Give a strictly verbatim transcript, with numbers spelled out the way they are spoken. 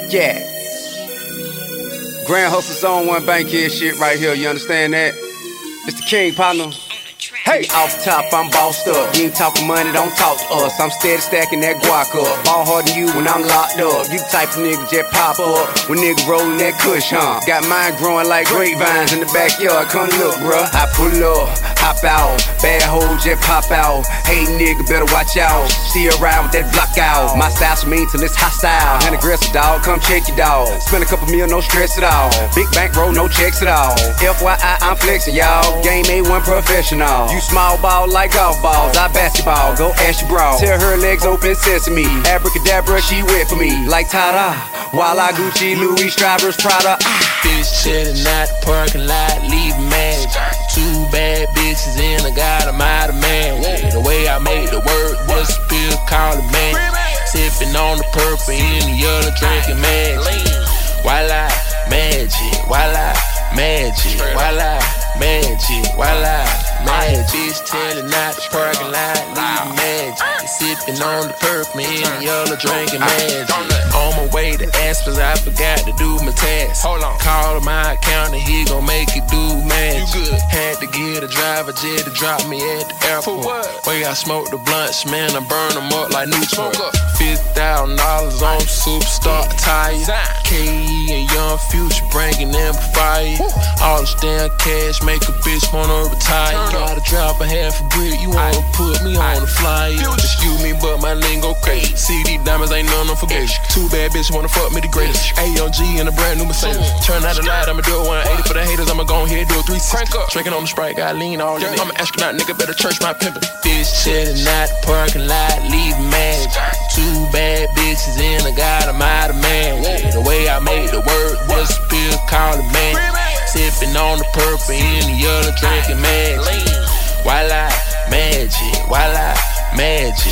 Yeah. Grand Hustle Zone one Bankhead shit right here, you understand that? It's the king, partner. Hey, off top, I'm bossed up. You ain't talking money, don't talk to us. I'm steady stacking that guac up. Ball harder than you when I'm locked up. You the type of nigga just pop up when nigga rollin' that kush, huh? Got mine growing like grapevines in the backyard. Come look, bruh. I pull up, hop out. Bad hoe just pop out. Hey, nigga, better watch out. See around with that block out. My style so mean till it's hostile. And aggressive, dog. Come check your dog. Spend a couple mil, no stress at all. Big bank roll, no checks at all. F Y I, I'm flexing, y'all. Game A one professional. You small ball like golf balls, I basketball, go ask your bra. Tell her legs open sesame, abracadabra, she wet for me. Like Tada, while I Gucci, Louis, Strivers, Prada. Bitch chillin' out the parking lot, leave magic. Two bad bitches in, I got them out of man. The way I made the word disappear, call it man. Sippin' on the purple, in the other drinking magic. Voila, magic, voila, magic, voila, magic, voila. Magic, bitch tellin' out the parking lot, leaving magic. Sippin' on the purple, in the yellow, drinking magic. On my way to Aspens, I forgot to do my task. Hold on. Call my accountant, he gon' make it do magic. Had to get a driver jet to drop me at the airport. Way I smoke the blunts, man, I burn them up like Newport. Fifty thousand dollars on Superstar tires. K E and Young Future bringing them fire. All this damn cash make a bitch wanna retire. Gotta drop a half a brick, you wanna put me on the flyer. Excuse me, but my lingo crazy. C D diamonds ain't none of forget. Two bad bitches wanna fuck me the greatest. A M G in a brand new Mercedes. Turn out the light, I'ma do a one eighty for the haters. I'ma go ahead do a three sixty. Drinking on the Sprite, got lean all in it. I'm an astronaut, nigga, better church my pimpin'. Bitch chillin' out the parking lot, leave magic. Two bad bitches in, I got them out of man. The way I made the word disappear, call it man. Sippin' on the purple, in the other drinking magic. Voila, magic, voila, magic.